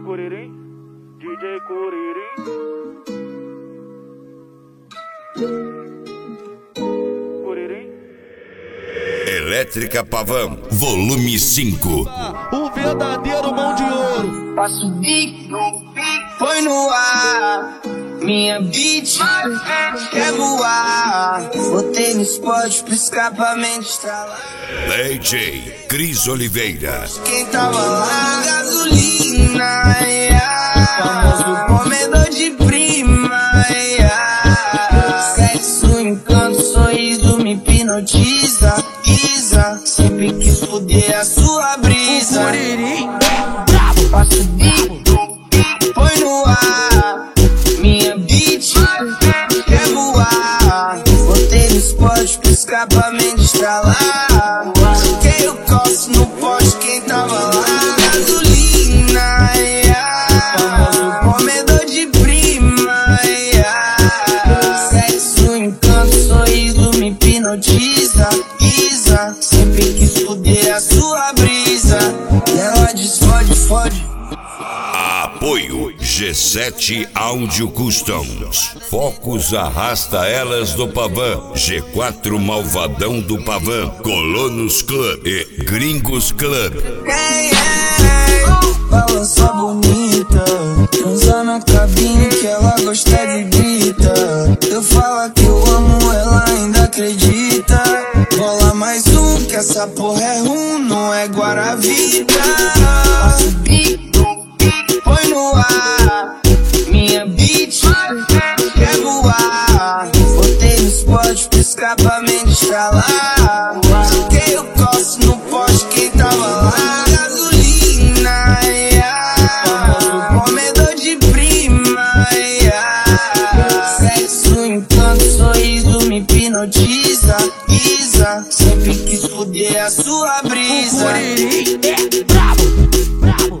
Curirim, DJ Curirim. Curirim. Elétrica Pavão, volume 5. O verdadeiro mão de ouro. Passo o bico, põe no ar. Minha beat quer voar. Botei no spot pro escapamento estralar. DJ Cris Oliveira. Quem tava lá, gasolina, famoso comedor de prima, sexo, encanto, sorriso me hipnotiza, Isa, sempre quis foder a sua brisa. Passo o bico, põe no ar. Minha beat quer voar. Botei no spot pro escapamento estralar. Fiquei o coço no poste, quem tava lá, gasolina, famoso comedor de prima, sexo, encanto, sorriso me hipnotiza, Isa, sempre quis foder a sua brisa. E ela diz fode. Apoio G7 Audio Customs. Focus arrasta elas do Pavão. G4 Malvadão do Pavão. Colonos Club e Gringos Club. Balança bonita, transa na cabine que ela gosta de grita. Eu falo que eu amo, ela ainda acredita. Rola mais um, que essa porra é rum, não é Guaravita. Passo o bico, põe no ar. Minha beat quer voar. Botei no spot pro escapamento estralar. Fiquei o coço no poste, quem tava lá, gasolina, famoso comedor de prima, sexo, encanto, sorriso me hipnotiza, Isa, sempre quis foder a sua brisa. Bravo.